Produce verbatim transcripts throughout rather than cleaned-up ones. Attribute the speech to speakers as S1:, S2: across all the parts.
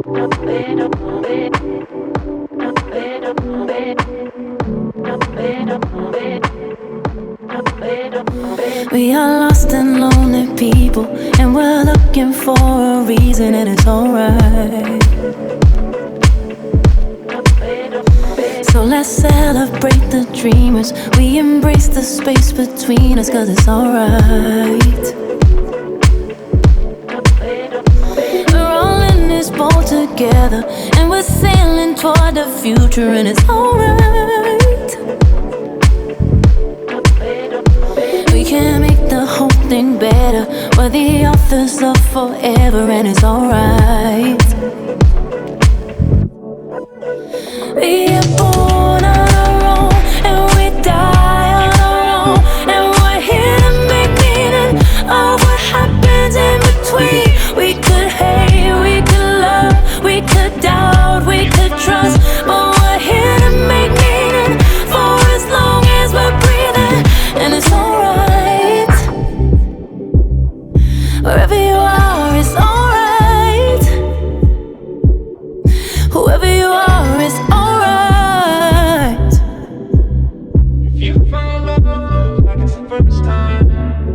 S1: We are lost and lonely people, and we're looking for a reason, and it's alright. So let's celebrate the dreamers. We embrace the space between us, cause it's alright. We're all in this boat together, and we're sailing toward the future, and it's alright. We can make the whole thing better. We're the authors of forever, and it's alright. We are born on our own, and we die on our own, and we're here to make meaning of what happens in between. We could hate, we could love, we could doubt, we could trust, but we're here to make meaning for as long as we're breathing, and it's alright. Wherever you are, it's alright. Whoever you are, it's alright.
S2: If you find love like it's the first time,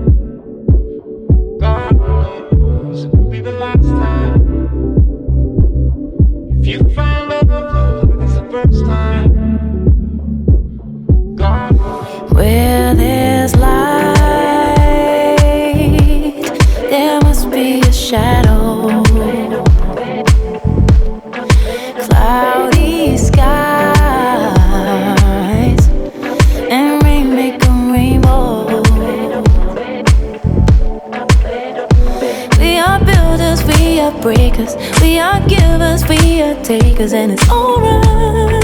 S2: God knows it will be the last time. If you find love like it's the first time, God knows.
S1: Where there's light, there must be a shadow. Cloudy skies and rain make a rainbow. We are builders, we are breakers, we are givers, we are takers, and it's alright.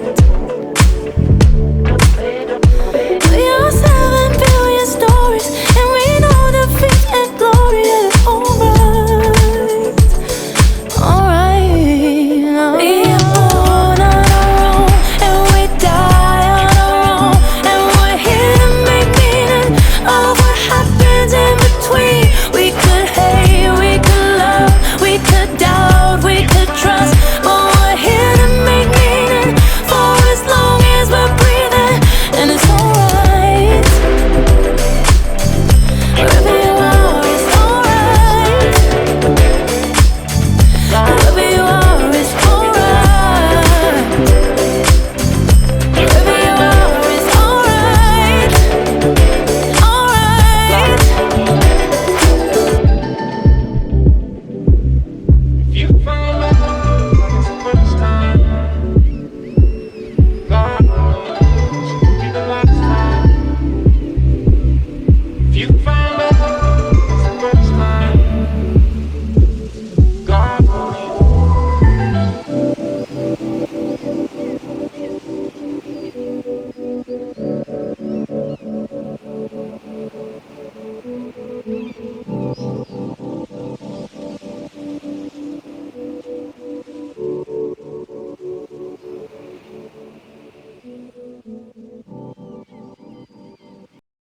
S1: We are seven billion stories, and we know defeat and glory, and it's alright. Alright. We are born on our own, and we die on our own, and we're here to make meaning of what happens in between. We could hate, we could love, we could doubt, we could trust, but we're here to make meaning for as long as we're breathing, and it's alright. Wherever you are, it's alright. Wherever you are, it's alright. Wherever you are, it's alright. Alright.
S2: If you find love like it's the first time, God knows it will be the last time. If you find